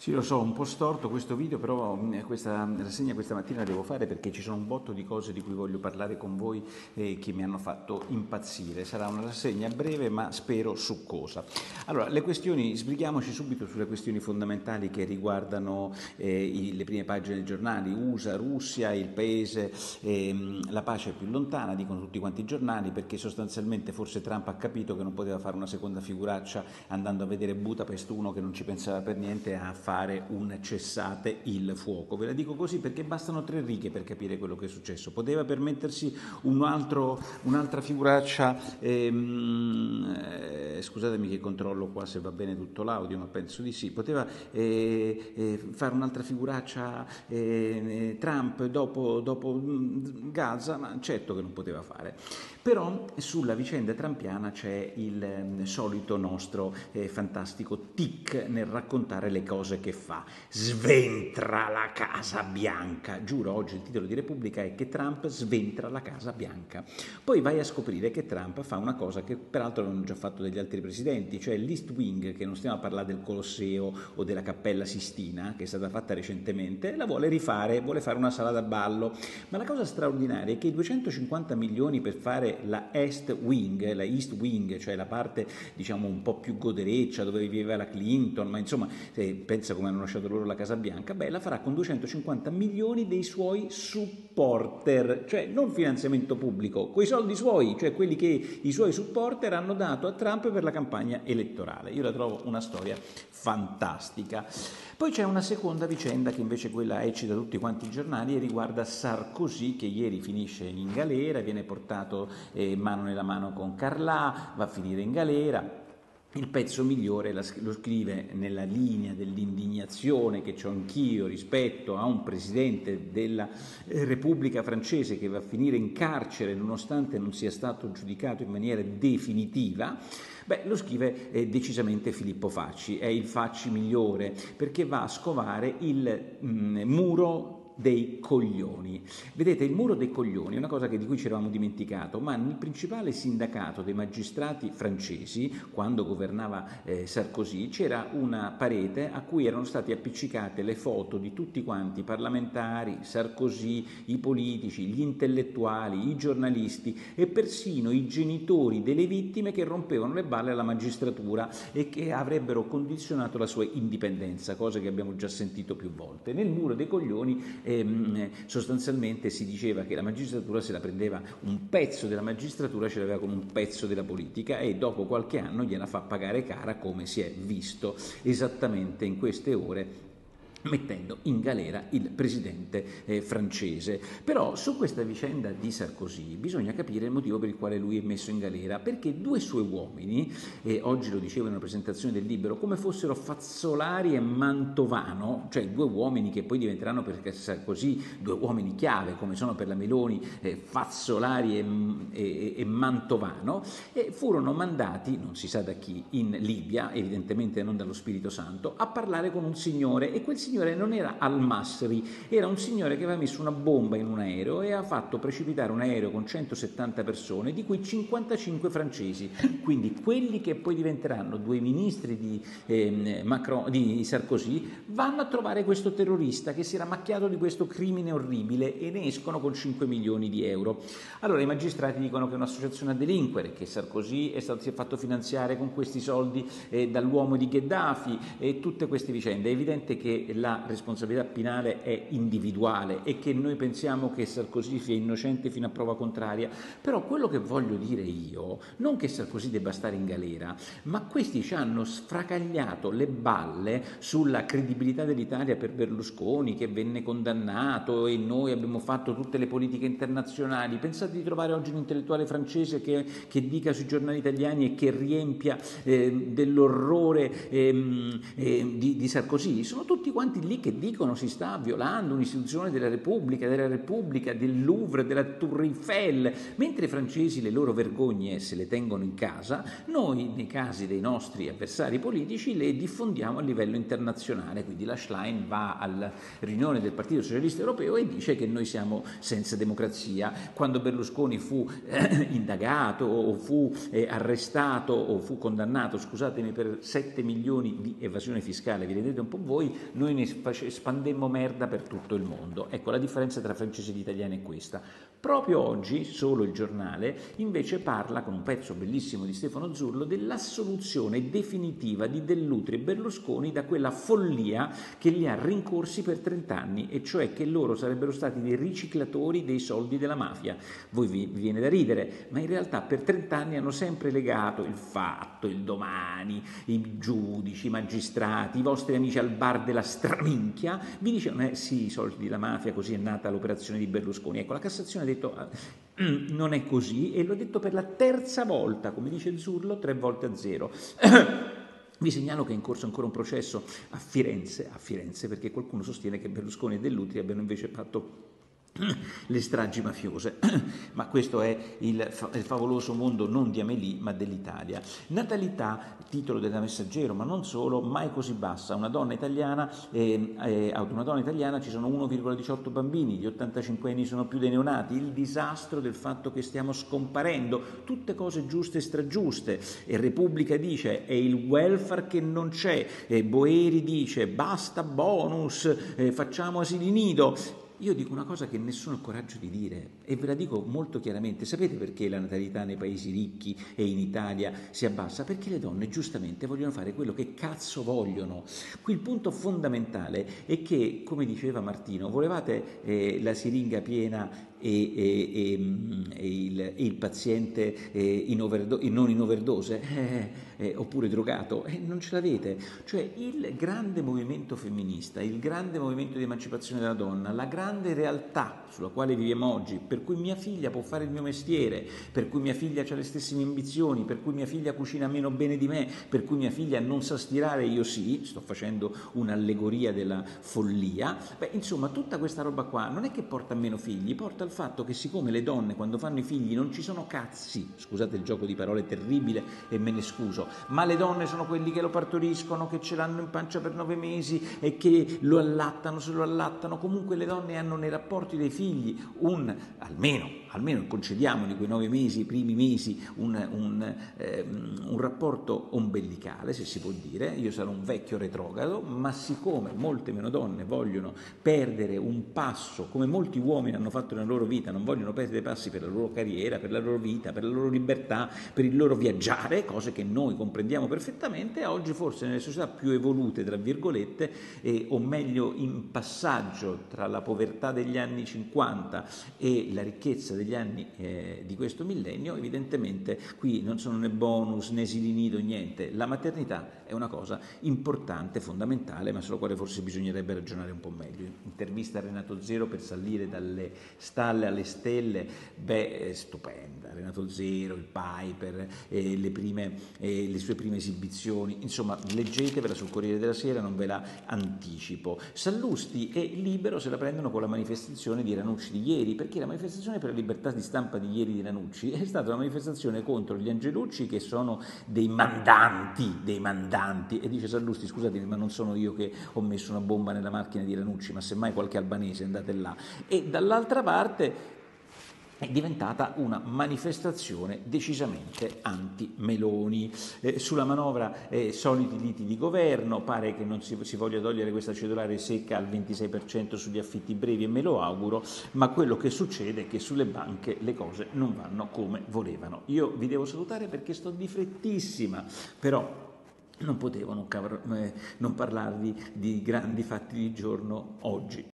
Sì, lo so, un po' storto questo video, però questa rassegna questa mattina la devo fare perché ci sono un botto di cose di cui voglio parlare con voi che mi hanno fatto impazzire. Sarà una rassegna breve ma spero succosa. Allora, le questioni, sbrighiamoci subito sulle questioni fondamentali che riguardano le prime pagine dei giornali. USA, Russia, il paese, la pace è più lontana, dicono tutti quanti i giornali, perché sostanzialmente forse Trump ha capito che non poteva fare una seconda figuraccia andando a vedere Budapest 1 che non ci pensava per niente a fare un cessate il fuoco. Ve la dico così perché bastano 3 righe per capire quello che è successo. Poteva permettersi un'altra figuraccia, scusatemi che controllo qua se va bene tutto l'audio, ma penso di sì. Poteva fare un'altra figuraccia Trump dopo Gaza, ma certo che non poteva fare. Però sulla vicenda trampiana c'è il solito nostro fantastico tic nel raccontare le cose che fa. Sventra la Casa Bianca. Giuro, oggi il titolo di Repubblica è che Trump sventra la Casa Bianca. Poi vai a scoprire che Trump fa una cosa che peraltro hanno già fatto degli altri presidenti, cioè l'East Wing, che non stiamo a parlare del Colosseo o della Cappella Sistina, che è stata fatta recentemente, la vuole rifare, vuole fare una sala da ballo. Ma la cosa straordinaria è che i 250 milioni per fare la East Wing, cioè la parte diciamo un po' più godereccia dove viveva la Clinton, ma insomma pensa come hanno lasciato loro la Casa Bianca, beh la farà con 250 milioni dei suoi supporter, cioè non finanziamento pubblico, coi soldi suoi, cioè quelli che i suoi supporter hanno dato a Trump per la campagna elettorale. Io la trovo una storia fantastica. Poi c'è una seconda vicenda che invece quella esce da tutti quanti i giornali e riguarda Sarkozy, che ieri finisce in galera, viene portato mano nella mano con Carlà, va a finire in galera. Il pezzo migliore lo scrive nella linea dell'indignazione che ho anch'io rispetto a un presidente della Repubblica francese che va a finire in carcere nonostante non sia stato giudicato in maniera definitiva. Beh, lo scrive decisamente Filippo Facci, è il Facci migliore perché va a scovare il muro dei coglioni. Vedete, il muro dei coglioni è una cosa di cui ci eravamo dimenticato, ma nel principale sindacato dei magistrati francesi, quando governava Sarkozy, c'era una parete a cui erano state appiccicate le foto di tutti quanti i parlamentari, Sarkozy, i politici, gli intellettuali, i giornalisti e persino i genitori delle vittime che rompevano le balle alla magistratura e che avrebbero condizionato la sua indipendenza, cosa che abbiamo già sentito più volte. Nel muro dei coglioni sostanzialmente si diceva che la magistratura se la prendeva, un pezzo della magistratura ce l'aveva con un pezzo della politica e dopo qualche anno gliela fa pagare cara, come si è visto esattamente in queste ore mettendo in galera il presidente francese. Però su questa vicenda di Sarkozy bisogna capire il motivo per il quale lui è messo in galera, perché 2 suoi uomini, oggi lo dicevo in una presentazione del Libero, come fossero Fazzolari e Mantovano, cioè 2 uomini che poi diventeranno per Sarkozy 2 uomini chiave, come sono per la Meloni Fazzolari e Mantovano, furono mandati, non si sa da chi, in Libia, evidentemente non dallo Spirito Santo, a parlare con un signore, e quel signore non era Al-Masri, era un signore che aveva messo una bomba in un aereo e ha fatto precipitare un aereo con 170 persone, di cui 55 francesi. Quindi quelli che poi diventeranno 2 ministri di Sarkozy vanno a trovare questo terrorista che si era macchiato di questo crimine orribile e ne escono con 5 milioni di euro. Allora i magistrati dicono che è un'associazione a delinquere, che Sarkozy si è fatto finanziare con questi soldi dall'uomo di Gheddafi e tutte queste vicende. È evidente che la responsabilità penale è individuale e che noi pensiamo che Sarkozy sia innocente fino a prova contraria, però quello che voglio dire io, non che Sarkozy debba stare in galera, ma questi ci hanno sfracagliato le balle sulla credibilità dell'Italia per Berlusconi, che venne condannato e noi abbiamo fatto tutte le politiche internazionali. Pensate di trovare oggi un intellettuale francese che dica sui giornali italiani e che riempia dell'orrore di Sarkozy? Sono tutti quanti quanti lì che dicono si sta violando un'istituzione della Repubblica, del Louvre, della Tour Eiffel, mentre i francesi le loro vergogne se le tengono in casa, noi nei casi dei nostri avversari politici le diffondiamo a livello internazionale. Quindi la Schlein va alla riunione del Partito Socialista Europeo e dice che noi siamo senza democrazia. Quando Berlusconi fu indagato o fu arrestato o fu condannato, scusatemi, per 7 milioni di evasione fiscale, vi rendete un po' voi, noi ne spandemmo merda per tutto il mondo. Ecco, la differenza tra francesi ed italiani è questa. Proprio oggi, solo il giornale, invece parla, con un pezzo bellissimo di Stefano Zurlo, dell'assoluzione definitiva di Dell'Utri e Berlusconi da quella follia che li ha rincorsi per 30 anni, e cioè che loro sarebbero stati dei riciclatori dei soldi della mafia. Voi vi viene da ridere, ma in realtà per 30 anni hanno sempre legato il Fatto, il Domani, i giudici, i magistrati, i vostri amici al bar della straminchia, vi dicevano sì, i soldi della mafia, così è nata l'operazione di Berlusconi. Ecco, la Cassazione ha detto non è così, e l'ho detto per la terza volta, come dice Zurlo, 3-0. Vi segnalo che è in corso ancora un processo a Firenze, perché qualcuno sostiene che Berlusconi e Dell'Utri abbiano invece fatto le stragi mafiose, ma questo è il favoloso mondo non di Amélie ma dell'Italia. Natalità, titolo della Messaggero, ma non solo, mai così bassa. Ad una donna italiana ci sono 1,18 bambini, gli 85 anni sono più dei neonati, il disastro del fatto che stiamo scomparendo, tutte cose giuste e stragiuste. E Repubblica dice è il welfare che non c'è, e Boeri dice basta bonus, facciamo asili nido. Io dico una cosa che nessuno ha il coraggio di dire, e ve la dico molto chiaramente. Sapete perché la natalità nei paesi ricchi e in Italia si abbassa? Perché le donne giustamente vogliono fare quello che cazzo vogliono. Qui il punto fondamentale è che, come diceva Martino, volevate la siringa piena e il paziente non in overdose, oppure drogato, non ce l'avete. Cioè il grande movimento femminista, il grande movimento di emancipazione della donna, la grande realtà sulla quale viviamo oggi, per cui mia figlia può fare il mio mestiere, per cui mia figlia ha le stesse mie ambizioni, per cui mia figlia cucina meno bene di me, per cui mia figlia non sa stirare, io sì, sto facendo un'allegoria della follia. Insomma, tutta questa roba qua non è che porta a meno figli, porta al fatto che siccome le donne quando fanno i figli non ci sono cazzi, scusate il gioco di parole terribile e me ne scuso, ma le donne sono quelli che lo partoriscono, che ce l'hanno in pancia per 9 mesi e che lo allattano, se lo allattano, comunque le donne hanno nei rapporti dei figli almeno concediamoli quei 9 mesi, i primi mesi, un rapporto ombelicale, se si può dire. Io sarò un vecchio retrogrado, ma siccome molte meno donne vogliono perdere un passo, come molti uomini hanno fatto nella loro vita, non vogliono perdere passi per la loro carriera, per la loro vita, per la loro libertà, per il loro viaggiare, cose che noi comprendiamo perfettamente, oggi forse nelle società più evolute, tra virgolette, o meglio in passaggio tra la povertà degli anni 50 e la ricchezza degli anni di questo millennio, evidentemente qui non sono né bonus né asili nido, niente. La maternità è una cosa importante, fondamentale, ma sulla quale forse bisognerebbe ragionare un po' meglio. Intervista a Renato Zero per salire dalle stalle alle stelle, stupenda. Renato Zero, il Piper, le sue prime esibizioni, insomma leggetevela sul Corriere della Sera, non ve la anticipo. Sallusti e Libero se la prendono con la manifestazione di Ranucci di ieri, perché la manifestazione per la libertà di stampa di ieri di Ranucci è stata una manifestazione contro gli Angelucci, che sono dei mandanti, e dice Sallusti scusatemi ma non sono io che ho messo una bomba nella macchina di Ranucci, ma semmai qualche albanese, andate là. E dall'altra parte è diventata una manifestazione decisamente anti-Meloni. Sulla manovra soliti liti di governo, pare che non si voglia togliere questa cedolare secca al 26% sugli affitti brevi, e me lo auguro, ma quello che succede è che sulle banche le cose non vanno come volevano. Io vi devo salutare perché sto di frettissima, però non potevo non parlarvi di grandi fatti di giorno oggi.